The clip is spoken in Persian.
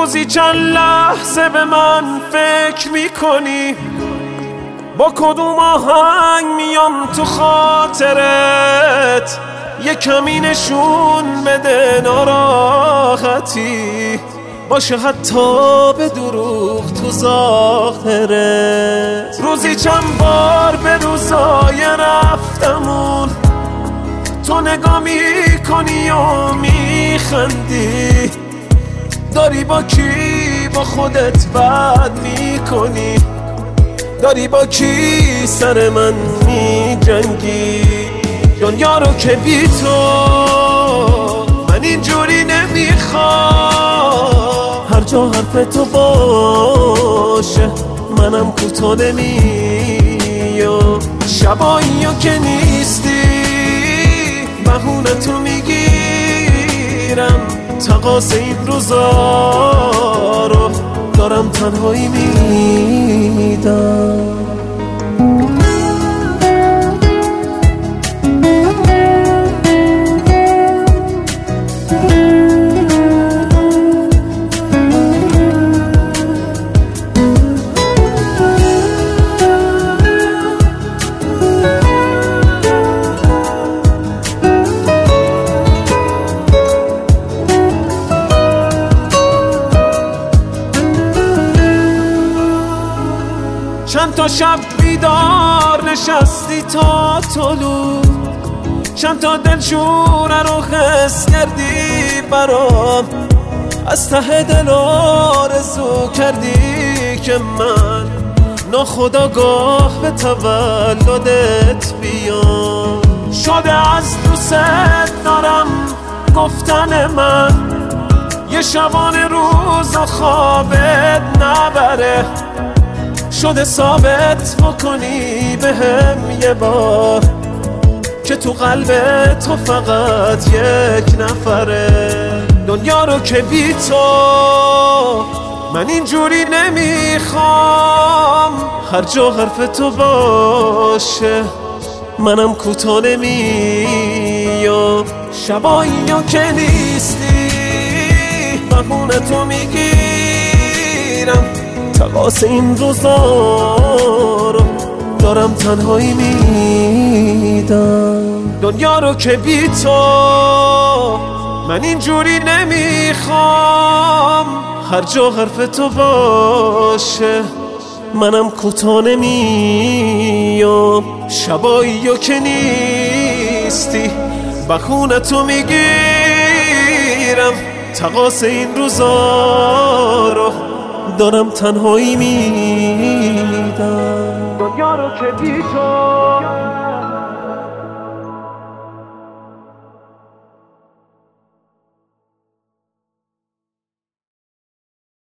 روزی چند لحظه به من فکر میکنی با کدوم آهنگ میام تو خاطرت، یه کمی نشون بده ناراحتی باشه حتی به دروغ تو ظاهرت. روزی چند بار به روزای رفتمون تو نگاه میکنی و میخندی، داری با کی با خودت بد میکنی، داری با کی سر من میجنگی. دنیا رو که بی تو من اینجوری نمیخوام، هر جا حرف تو باشه منم کوتاه نمیام. شبایی که نیستی بهونه تو میگیرم، تقاس این روزا رو دارم تنهایی میدم. چند تا شب بیدار نشستی تا طلوع، چند تا دلشوره رو حس کردی برام، از ته دل آرزو کردی که من ناخودآگاه به تولدت بیام. شده از دوست دارم گفتن من یه شبانه روز و خوابت نبره، شده ثابت بکنی بهم یه بار که تو قلب تو فقط یک نفره. دنیا رو که بی تو من اینجوری نمیخوام، هر جا حرف تو باشه منم کوتاه نمیام. شبایی که نیستی بهونه تو میگیرم، تقاس این روزا رو دارم تنهایی میدم. دنیا رو که بی تو من اینجوری نمیخوام، هر جا حرف تو باشه منم کوتاه نمیام. شبایی که نیستی بهونه تو میگیرم، تقاس این روزا رو دارم تنهایی میدم. دنیا رو که بی تو